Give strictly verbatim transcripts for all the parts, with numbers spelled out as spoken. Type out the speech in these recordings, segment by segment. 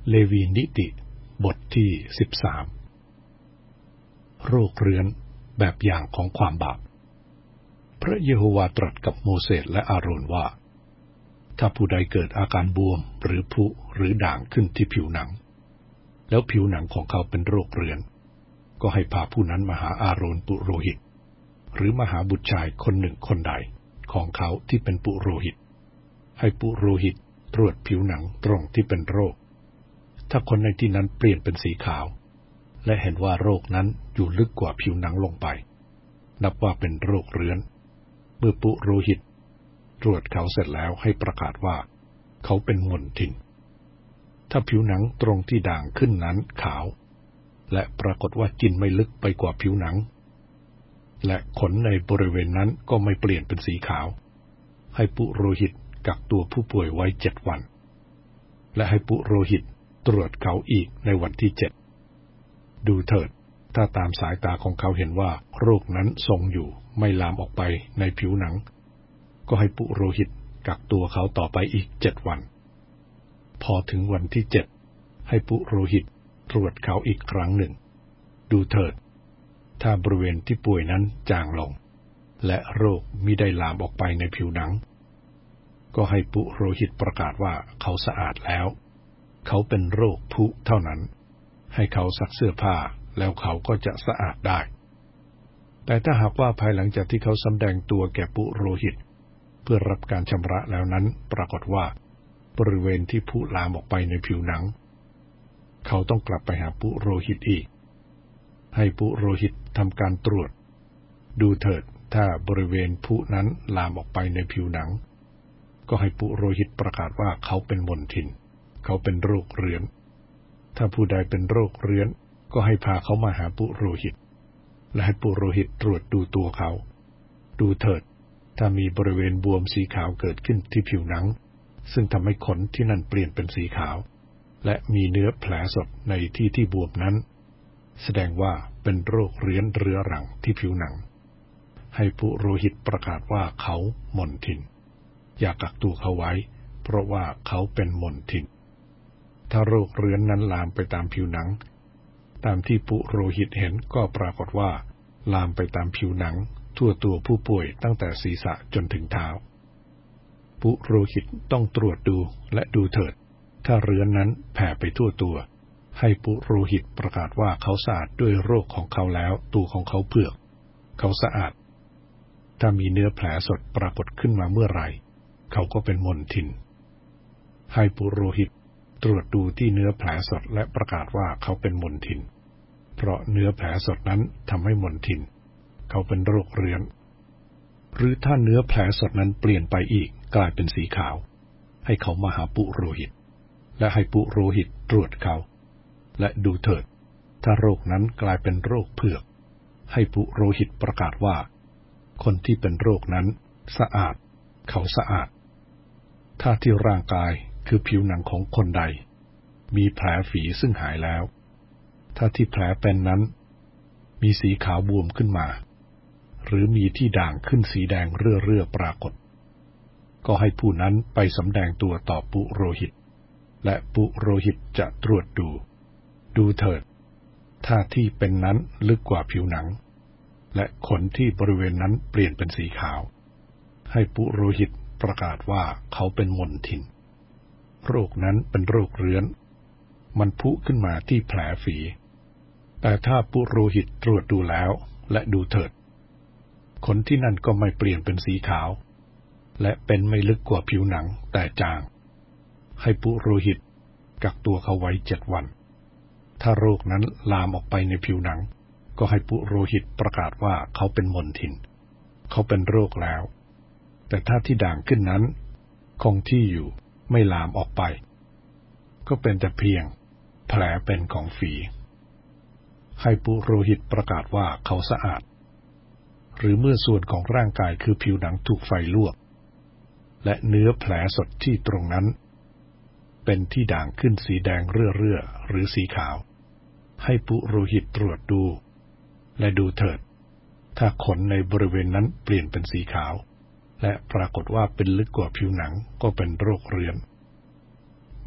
เลวีนิติบทที่สิบสามโรคเรื้อนแบบอย่างของความบาปพระเยโฮวาห์ตรัสกับโมเสสและอาโรนว่าถ้าผู้ใดเกิดอาการบวมหรือพุหรือด่างขึ้นที่ผิวหนังแล้วผิวหนังของเขาเป็นโรคเรื้อนก็ให้พาผู้นั้นมาหาอาโรนปุโรหิตหรือมาหาบุตรชายคนหนึ่งคนใดของเขาที่เป็นปุโรหิตให้ปุโรหิตตรวจผิวหนังตรงที่เป็นโรคถ้าคนในที่นั้นเปลี่ยนเป็นสีขาวและเห็นว่าโรคนั้นอยู่ลึกกว่าผิวหนังลงไปนับว่าเป็นโรคเรื้อนเมื่อปุโรหิตตรวจเขาเสร็จแล้วให้ประกาศว่าเขาเป็นมลทินถ้าผิวหนังตรงที่ด่างขึ้นนั้นขาวและปรากฏว่ากินไม่ลึกไปกว่าผิวหนังและขนในบริเวณนั้นก็ไม่เปลี่ยนเป็นสีขาวให้ปุโรหิตกักตัวผู้ป่วยไว้เจ็ดวันและให้ปุโรหิตตรวจเขาอีกในวันที่เจ็ดดูเถิดถ้าตามสายตาของเขาเห็นว่าโรคนั้นทรงอยู่ไม่ลามออกไปในผิวหนังก็ให้ปุโรหิตกักตัวเขาต่อไปอีกเจ็ดวันพอถึงวันที่เจ็ดให้ปุโรหิตตรวจเขาอีกครั้งหนึ่งดูเถิดถ้าบริเวณที่ป่วยนั้นจางลงและโรคมิได้ลามออกไปในผิวหนังก็ให้ปุโรหิตประกาศว่าเขาสะอาดแล้วเขาเป็นโรคพุเท่านั้นให้เขาซักเสื้อผ้าแล้วเขาก็จะสะอาดได้แต่ถ้าหากว่าภายหลังจากที่เขาสำแดงตัวแก่ปุโรหิตเพื่อรับการชำระแล้วนั้นปรากฏว่าบริเวณที่พุลามออกไปในผิวหนังเขาต้องกลับไปหาปุโรหิตอีกให้ปุโรหิตทำการตรวจดูเถิดถ้าบริเวณพุนั้นลามออกไปในผิวหนังก็ให้ปุโรหิตประกาศว่าเขาเป็นมลทินเขาเป็นโรคเรื้อนถ้าผู้ใดเป็นโรคเรื้อนก็ให้พาเขามาหาปุโรหิตและให้ปุโรหิตตรวจดูตัวเขาดูเถิดถ้ามีบริเวณบวมสีขาวเกิดขึ้นที่ผิวหนังซึ่งทำให้ขนที่นั่นเปลี่ยนเป็นสีขาวและมีเนื้อแผลสดในที่ที่บวมนั้นแสดงว่าเป็นโรคเรื้อนเรื้อรังที่ผิวหนังให้ปุโรหิตประกาศว่าเขามลทินอย่ากักตัวเขาไว้เพราะว่าเขาเป็นมลทินถ้าโรคเรื้อนนั้นลามไปตามผิวหนังตามที่ปุโรหิตเห็นก็ปรากฏว่าลามไปตามผิวหนังทั่วตัวผู้ป่วยตั้งแต่ศีรษะจนถึงเท้าปุโรหิตต้องตรวจดูและดูเถิดถ้าเรื้อนนั้นแผ่ไปทั่วตัวให้ปุโรหิตประกาศว่าเขาสะอาดด้วยโรคของเขาแล้วตัวของเขาเผือกเขาสะอาดถ้ามีเนื้อแผลสดปรากฏขึ้นมาเมื่อไหร่เขาก็เป็นมลทินให้ปุโรหิตตรวจดูที่เนื้อแผลสดและประกาศว่าเขาเป็นมลทินเพราะเนื้อแผลสดนั้นทำให้มลทินเขาเป็นโรคเรื้อนหรือถ้าเนื้อแผลสดนั้นเปลี่ยนไปอีกกลายเป็นสีขาวให้เขามาหาปุโรหิตและให้ปุโรหิตตรวจเขาและดูเถิดถ้าโรคนั้นกลายเป็นโรคเผือกให้ปุโรหิตประกาศว่าคนที่เป็นโรคนั้นสะอาดเขาสะอาดถ้าที่ร่างกายคือผิวหนังของคนใดมีแผลฝีซึ่งหายแล้วถ้าที่แผลเป็นนั้นมีสีขาวบวมขึ้นมาหรือมีที่ด่างขึ้นสีแดงเรื่อๆปรากฏก็ให้ผู้นั้นไปสำแดงตัวต่อปุโรหิตและปุโรหิตจะตรวจดูดูเถิดถ้าที่เป็นนั้นลึกกว่าผิวหนังและขนที่บริเวณนั้นเปลี่ยนเป็นสีขาวให้ปุโรหิตประกาศว่าเขาเป็นมลทินโรคนั้นเป็นโรคเรื้อนมันพุขึ้นมาที่แผลฝีแต่ถ้าปุโรหิตตรวจดูแล้วและดูเถิดขนที่นั่นก็ไม่เปลี่ยนเป็นสีขาวและเป็นไม่ลึกกว่าผิวหนังแต่จางให้ปุโรหิตกักตัวเขาไว้เจ็ดวันถ้าโรคนั้นลามออกไปในผิวหนังก็ให้ปุโรหิตประกาศว่าเขาเป็นมลทินเขาเป็นโรคแล้วแต่ถ้าที่ด่างขึ้นนั้นคงที่อยู่ไม่ลามออกไปก็เป็นแต่เพียงแผลเป็นของฝีให้ปุโรหิตประกาศว่าเขาสะอาดหรือเมื่อส่วนของร่างกายคือผิวหนังถูกไฟลวกและเนื้อแผลสดที่ตรงนั้นเป็นที่ด่างขึ้นสีแดงเรื่อๆหรือสีขาวให้ปุโรหิตตรวจดูและดูเถิดถ้าขนในบริเวณนั้นเปลี่ยนเป็นสีขาวและปรากฏว่าเป็นลึกกว่าผิวหนังก็เป็นโรคเรื้อน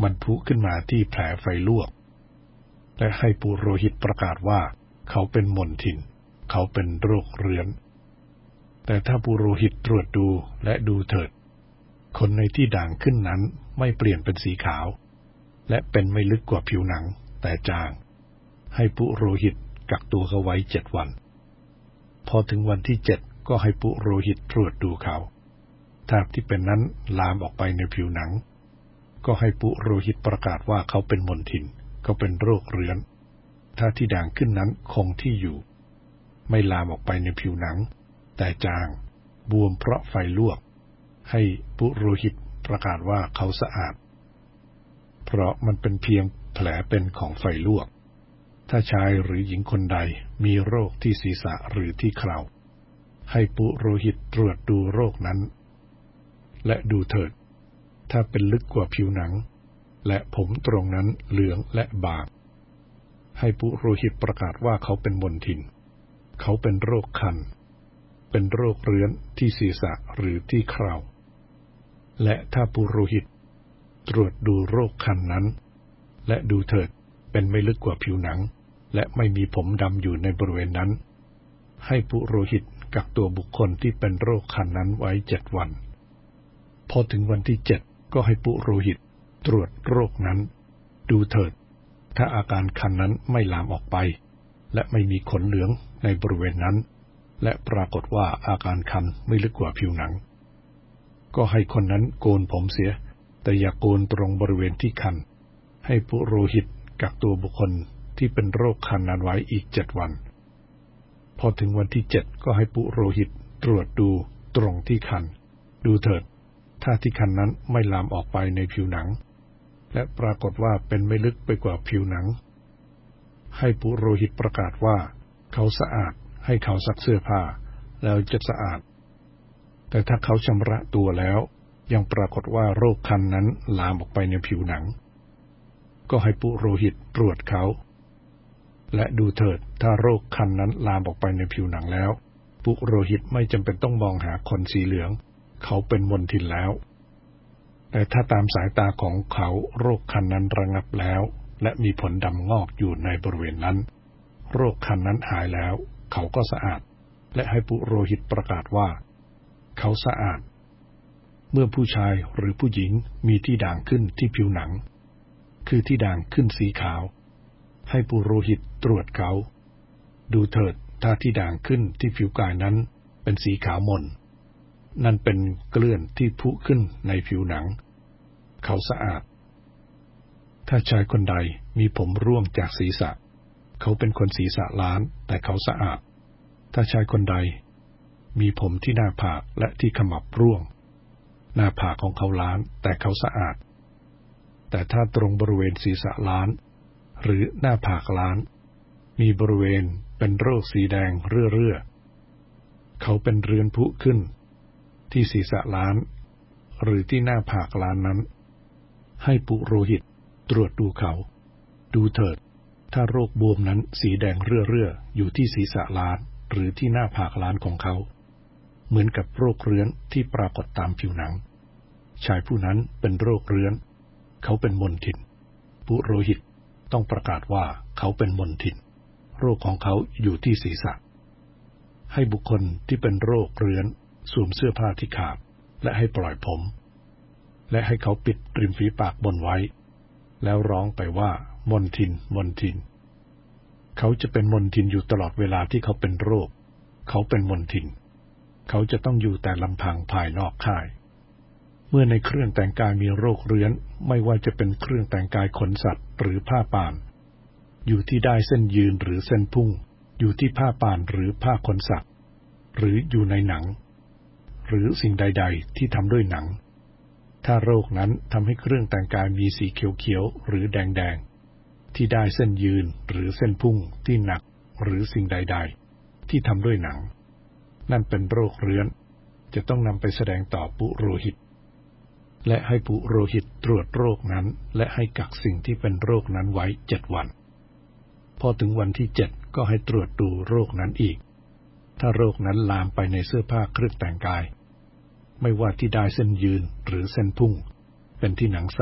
มันพุขึ้นมาที่แผลไฟลวกและให้ปุโรหิตประกาศว่าเขาเป็นมลทินเขาเป็นโรคเรื้อนแต่ถ้าปุโรหิตตรวจดูและดูเถิดคนในที่ด่างขึ้นนั้นไม่เปลี่ยนเป็นสีขาวและเป็นไม่ลึกกว่าผิวหนังแต่จางให้ปุโรหิตกักตัวเขาไว้เจ็ดวันพอถึงวันที่เจ็ดก็ให้ปุโรหิตตรวจดูเขาถ้าที่เป็นนั้นลามออกไปในผิวหนังก็ให้ปุโรหิตประกาศว่าเขาเป็นมลทินเขาเป็นโรคเรื้อนถ้าที่ด่างขึ้นนั้นคงที่อยู่ไม่ลามออกไปในผิวหนังแต่จางบวมเพราะไฟลวกให้ปุโรหิตประกาศว่าเขาสะอาดเพราะมันเป็นเพียงแผลเป็นของไฟลวกถ้าชายหรือหญิงคนใดมีโรคที่ศีรษะหรือที่เคราให้ปุโรหิตตรวจดูโรคนั้นและดูเถิดถ้าเป็นลึกกว่าผิวหนังและผมตรงนั้นเหลืองและบางให้ปุโรหิตประกาศว่าเขาเป็นมลทินเขาเป็นโรคคันเป็นโรคเรื้อนที่ศีรษะหรือที่เคราและถ้าปุโรหิตตรวจดูโรคคันนั้นและดูเถิดเป็นไม่ลึกกว่าผิวหนังและไม่มีผมดำอยู่ในบริเวณนั้นให้ปุโรหิตกักตัวบุคคลที่เป็นโรคคันนั้นไว้เจ็ดวันพอถึงวันที่เจ็ดก็ให้ปุโรหิตตรวจโรคนั้นดูเถิดถ้าอาการคันนั้นไม่ลามออกไปและไม่มีขนเหลืองในบริเวณนั้นและปรากฏว่าอาการคันไม่ลึกกว่าผิวหนังก็ให้คนนั้นโกนผมเสียแต่อย่าโกนตรงบริเวณที่คันให้ปุโรหิตกักตัวบุคคลที่เป็นโรคคันนั้นไว้อีกเจ็ดวันพอถึงวันที่เจ็ดก็ให้ปุโรหิตตรวจดูตรงที่คันดูเถิดถ้าที่คันนั้นไม่ลามออกไปในผิวหนังและปรากฏว่าเป็นไม่ลึกไปกว่าผิวหนังให้ปุโรหิตประกาศว่าเขาสะอาดให้เขาซักเสื้อผ้าแล้วจะสะอาดแต่ถ้าเขาชำระตัวแล้วยังปรากฏว่าโรคคันนั้นลามออกไปในผิวหนังก็ให้ปุโรหิตตรวจเขาและดูเถิดถ้าโรคคันนั้นลามออกไปในผิวหนังแล้วปุโรหิตไม่จำเป็นต้องมองหาขนสีเหลืองเขาเป็นมลทินแล้วแต่ถ้าตามสายตาของเขาโรคคันนั้นระงับแล้วและมีผลดำงอกอยู่ในบริเวณนั้นโรคคันนั้นหายแล้วเขาก็สะอาดและให้ปุโรหิตประกาศว่าเขาสะอาดเมื่อผู้ชายหรือผู้หญิงมีที่ด่างขึ้นที่ผิวหนังคือที่ด่างขึ้นสีขาวให้ปุโรหิตตรวจเขาดูเถิดถ้าที่ด่างขึ้นที่ผิวกายนั้นเป็นสีขาวมนนั่นเป็นเกลื่อนที่พุขึ้นในผิวหนังเขาสะอาดถ้าชายคนใดมีผมร่วงจากศีรษะเขาเป็นคนศีรษะล้านแต่เขาสะอาดถ้าชายคนใดมีผมที่หน้าผากและที่ขมับร่วงหน้าผากของเขาล้านแต่เขาสะอาดแต่ถ้าตรงบริเวณศีรษะล้านหรือหน้าผากล้านมีบริเวณเป็นโรคสีแดงเรื่อๆเขาเป็นเรื้อนพุขึ้นที่ศีรษะล้านหรือที่หน้าผากล้านนั้นให้ปุโรหิตตรวจดูเขาดูเถิดถ้าโรคบวมนั้นสีแดงเรื่อๆอยู่ที่ศีรษะล้านหรือที่หน้าผากล้านของเขาเหมือนกับโรคเรื้อนที่ปรากฏตามผิวหนังชายผู้นั้นเป็นโรคเรื้อนเขาเป็นมลทินปุโรหิตต้องประกาศว่าเขาเป็นมลทินโรคของเขาอยู่ที่ศีรษะให้บุคคลที่เป็นโรคเรื้อนสวมเสื้อผ้าที่ขาดและให้ปล่อยผมและให้เขาปิดริมฝีปากบนไว้แล้วร้องไปว่ามลทินมลทินเขาจะเป็นมลทินอยู่ตลอดเวลาที่เขาเป็นโรคเขาเป็นมลทินเขาจะต้องอยู่แต่ลำพังภายนอกค่ายเมื่อในเครื่องแต่งกายมีโรคเรื้อนไม่ว่าจะเป็นเครื่องแต่งกายขนสัตว์หรือผ้าป่านอยู่ที่ได้เส้นยืนหรือเส้นพุ่งอยู่ที่ผ้าป่านหรือผ้าขนสัตว์หรืออยู่ในหนังหรือสิ่งใดๆที่ทำด้วยหนังถ้าโรคนั้นทำให้เครื่องแต่งกายมีสีเขียวๆหรือแดงๆที่ได้เส้นยืนหรือเส้นพุ่งที่หนักหรือสิ่งใดๆที่ทำด้วยหนังนั่นเป็นโรคเรื้อนจะต้องนำไปแสดงต่อปุโรหิตและให้ปุโรหิตตรวจโรคนั้นและให้กักสิ่งที่เป็นโรคนั้นไว้เจ็ดวันพอถึงวันที่เจ็ดก็ให้ตรวจดูโรคนั้นอีกถ้าโรคนั้นลามไปในเสื้อผ้าเครื่องแต่งกายไม่ว่าที่ได้เส้นยืนหรือเส้นพุ่งเป็นที่หนังสัตว์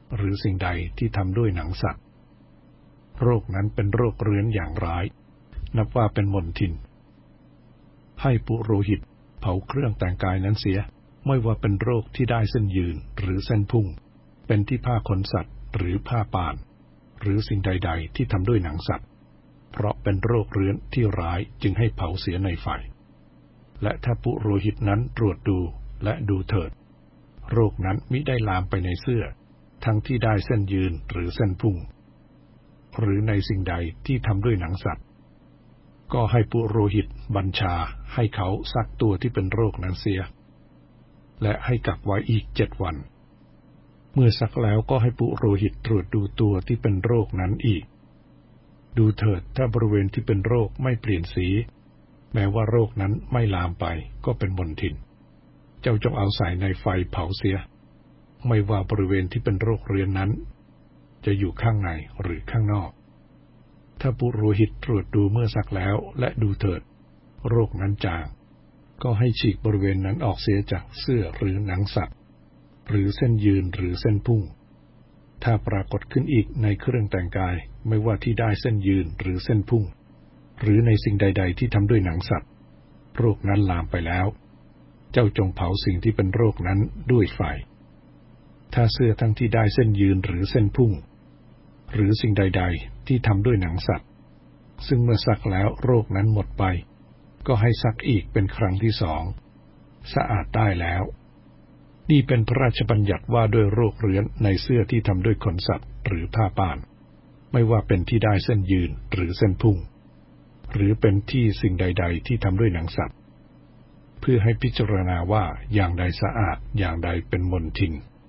หรือสิ่งใดที่ทำด้วยหนังสัตว์โรคนั้นเป็นโรคเรื้อนอย่างร้ายนับว่าเป็นมลทินให้ปุโรหิตเผาเครื่องแต่งกายนั้นเสียไม่ว่าเป็นโรคที่ได้เส้นยืนหรือเส้นพุ่งเป็นที่ผ้าขนสัตว์หรือผ้าป่านหรือสิ่งใดๆที่ทำด้วยหนังสัตว์เพราะเป็นโรคเรื้อนที่ร้ายจึงให้เผาเสียในไฟและถ้าปุโรหิตนั้นตรวจดูและดูเถิดโรคนั้นมิได้ลามไปในเสื้อทั้งที่ได้เส้นยืนหรือเส้นพุ่งหรือในสิ่งใดที่ทำด้วยหนังสัตว์ก็ให้ปุโรหิตบัญชาให้เขาซักตัวที่เป็นโรคนั้นเสียและให้กักไว้อีกเจ็ดวันเมื่อซักแล้วก็ให้ปุโรหิตตรวจดูตัวที่เป็นโรคนั้นอีกดูเถิดถ้าบริเวณที่เป็นโรคไม่เปลี่ยนสีแม้ว่าโรคนั้นไม่ลามไปก็เป็นมลทินเจ้าจงเอาใส่ในไฟเผาเสียไม่ว่าบริเวณที่เป็นโรคเรื้อนนั้นจะอยู่ข้างในหรือข้างนอกถ้าปุโรหิตตรวจดูเมื่อซักแล้วและดูเถิดโรคนั้นจางก็ให้ฉีกบริเวณนั้นออกเสียจากเสื้อหรือหนังสัตว์หรือเส้นยืนหรือเส้นพุ่งถ้าปรากฏขึ้นอีกในเครื่องแต่งกายไม่ว่าที่ได้เส้นยืนหรือเส้นพุ่งหรือในสิ่งใดๆที่ทำด้วยหนังสัตว์โรคนั้นลามไปแล้วเจ้าจงเผาสิ่งที่เป็นโรคนั้นด้วยไฟถ้าเสื้อทั้งที่ได้เส้นยืนหรือเส้นพุ่งหรือสิ่งใดๆที่ทำด้วยหนังสัตว์ซึ่งเมื่อซักแล้วโรคนั้นหมดไปก็ให้ซักอีกเป็นครั้งที่สองสะอาดได้แล้วนี่เป็นพระราชบัญญัติว่าด้วยโรคเรื้อนในเสื้อที่ทำด้วยขนสัตว์หรือผ้าป่านไม่ว่าเป็นที่ได้เส้นยืนหรือเส้นพุ่งหรือเป็นที่สิ่งใดๆที่ทำด้วยหนังสัตว์เพื่อให้พิจารณาว่าอย่างใดสะอาดอย่างใดเป็นมลทิน